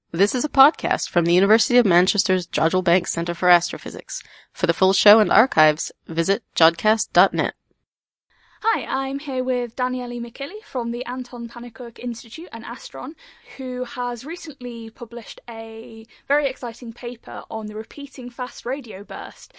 This is a podcast from the University of Manchester's Jodrell Bank Centre for Astrophysics. For the full show and archives, visit jodcast.net. Hi, I'm here with Daniele Micheli from the Anton Pannekoek Institute and Astron, who has recently published a very exciting paper on the repeating fast radio burst.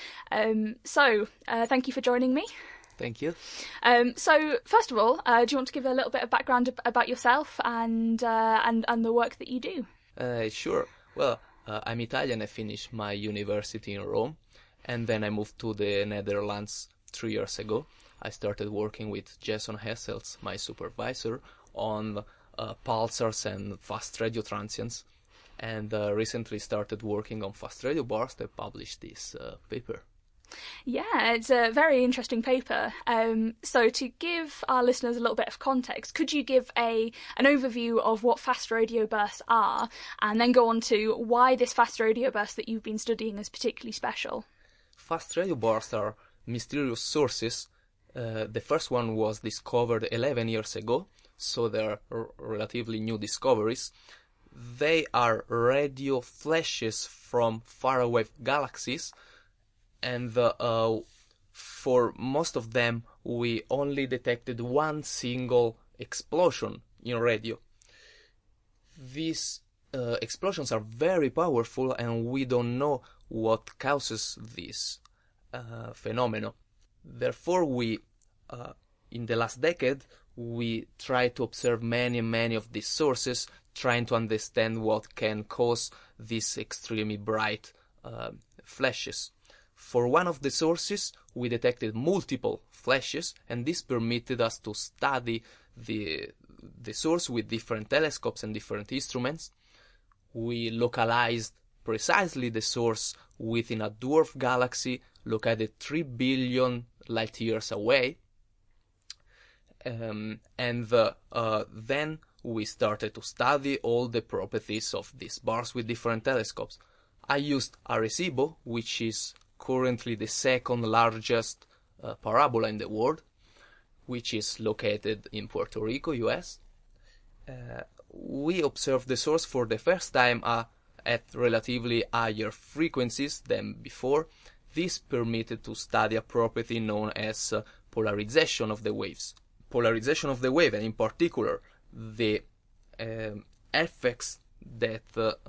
Thank you for joining me. Thank you. So, first of all, do you want to give a little bit of background about yourself and the work that you do? Sure. Well, I'm Italian. I finished my university in Rome, and then I moved to the Netherlands 3 years ago. I started working with Jason Hessels, my supervisor, on pulsars and fast radio transients, and recently started working on fast radio burst. I published this paper. Yeah, it's a very interesting paper. So to give our listeners a little bit of context, could you give an overview of what fast radio bursts are, and then go on to why this fast radio burst that you've been studying is particularly special? Fast radio bursts are mysterious sources. The first one was discovered 11 years ago, so they're relatively new discoveries. They are radio flashes from faraway galaxies, and for most of them we only detected one single explosion in radio. These explosions are very powerful, and we don't know what causes this phenomenon. Therefore, in the last decade, we tried to observe many of these sources, trying to understand what can cause these extremely bright flashes. For one of the sources, we detected multiple flashes, and this permitted us to study the source with different telescopes and different instruments. We localized precisely the source within a dwarf galaxy located 3 billion light years away. Then we started to study all the properties of these bars with different telescopes. I used Arecibo, which is currently the second largest parabola in the world, which is located in Puerto Rico, US. We observed the source for the first time at relatively higher frequencies than before. This permitted to study a property known as polarization of the waves. Polarization of the wave, and in particular the effects that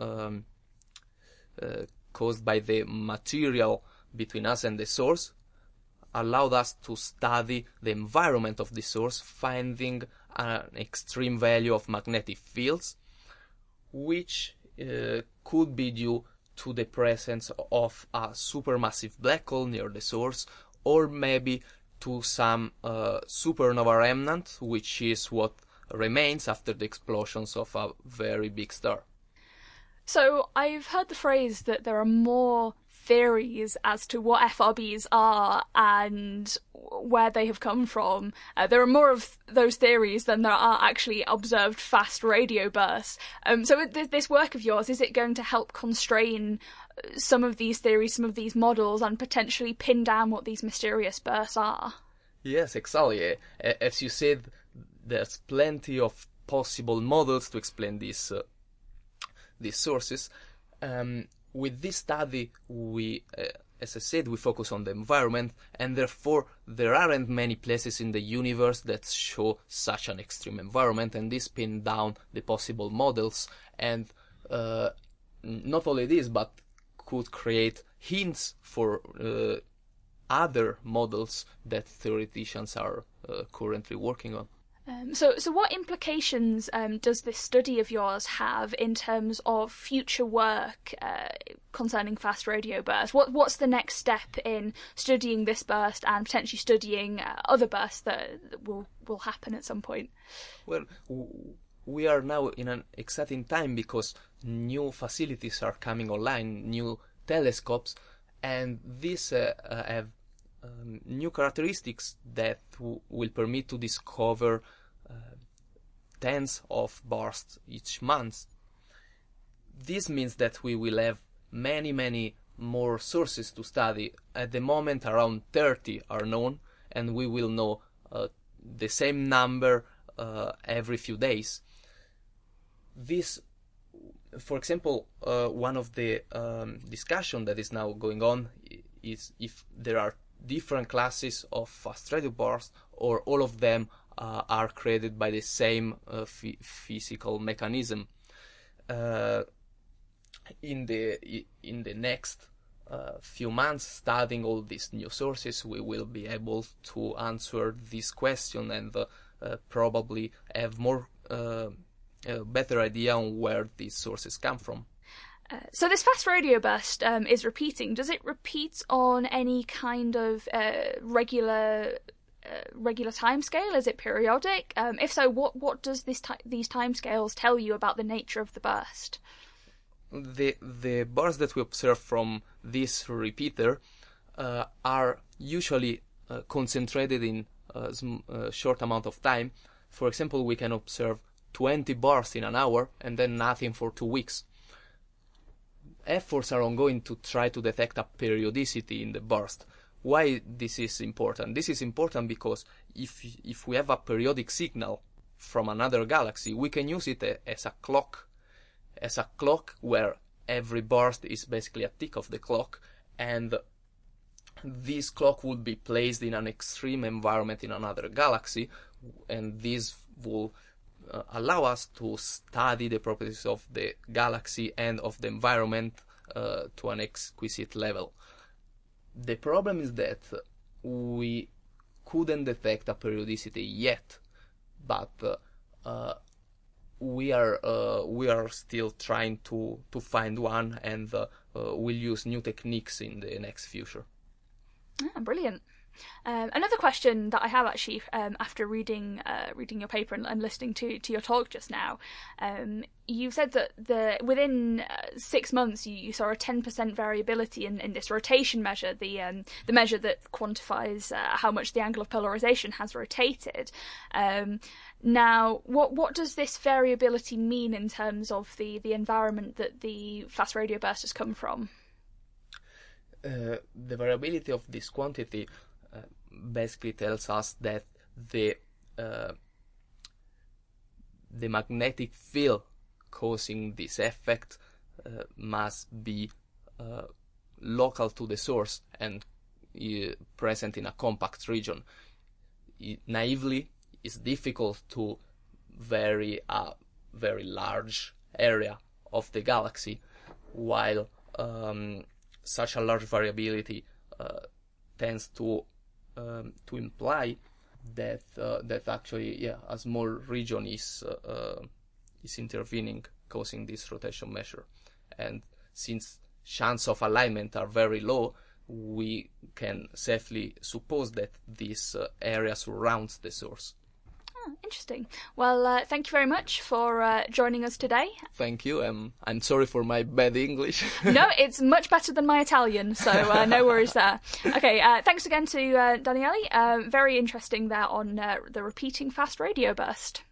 caused by the material between us and the source, allowed us to study the environment of the source, finding an extreme value of magnetic fields, which could be due to the presence of a supermassive black hole near the source, or maybe to some supernova remnant, which is what remains after the explosions of a very big star. So I've heard the phrase that there are more theories as to what FRBs are and where they have come from. There are more of those theories than there are actually observed fast radio bursts. So this work of yours, is it going to help constrain some of these theories, some of these models, and potentially pin down what these mysterious bursts are? Yes, exactly. As you said, there's plenty of possible models to explain these sources. With this study, we, as I said, we focus on the environment, and therefore there aren't many places in the universe that show such an extreme environment, and this pin down the possible models, and not only this, but could create hints for other models that theoreticians are currently working on. So what implications does this study of yours have in terms of future work concerning fast radio bursts? What's the next step in studying this burst and potentially studying other bursts that will happen at some point? Well, we are now in an exciting time because new facilities are coming online, new telescopes, and these have new characteristics that will permit to discover tens of bursts each month. This means that we will have many more sources to study. At the moment, around 30 are known, and we will know the same number every few days. This For example, one of the discussion that is now going on is if there are different classes of fast radio bursts, or all of them are created by the same physical mechanism. In the next few months, studying all these new sources, we will be able to answer this question and probably have more a better idea on where these sources come from. So this fast radio burst is repeating. Does it repeat on any kind of regular timescale? Is it periodic? If so, what does these timescales tell you about the nature of the burst? The bursts that we observe from this repeater are usually concentrated in a short amount of time. For example, we can observe 20 bursts in an hour and then nothing for 2 weeks. Efforts are ongoing to try to detect a periodicity in the burst. Why this is important? This is important because if we have a periodic signal from another galaxy, we can use it as a clock where every burst is basically a tick of the clock, and this clock would be placed in an extreme environment in another galaxy, and this will allow us to study the properties of the galaxy and of the environment to an exquisite level. The problem is that we couldn't detect a periodicity yet, but we are still trying to find one, and we'll use new techniques in the next future. Brilliant. Another question that I have actually, after reading your paper and listening to your talk just now, you said that within 6 months you saw a 10% variability in this rotation measure, the measure that quantifies how much the angle of polarization has rotated. Now, what does this variability mean in terms of the environment that the fast radio burst has come from? The variability of this quantity basically tells us that the magnetic field causing this effect must be local to the source and present in a compact region. Naively, it's difficult to vary a very large area of the galaxy, while such a large variability tends to imply that actually a small region is intervening, causing this rotation measure. And since chances of alignment are very low, we can safely suppose that this area surrounds the source. Interesting. Well, thank you very much for joining us today. Thank you. I'm sorry for my bad English. No, it's much better than my Italian, so no worries there. Okay, thanks again to Daniele. Very interesting there on the repeating fast radio burst.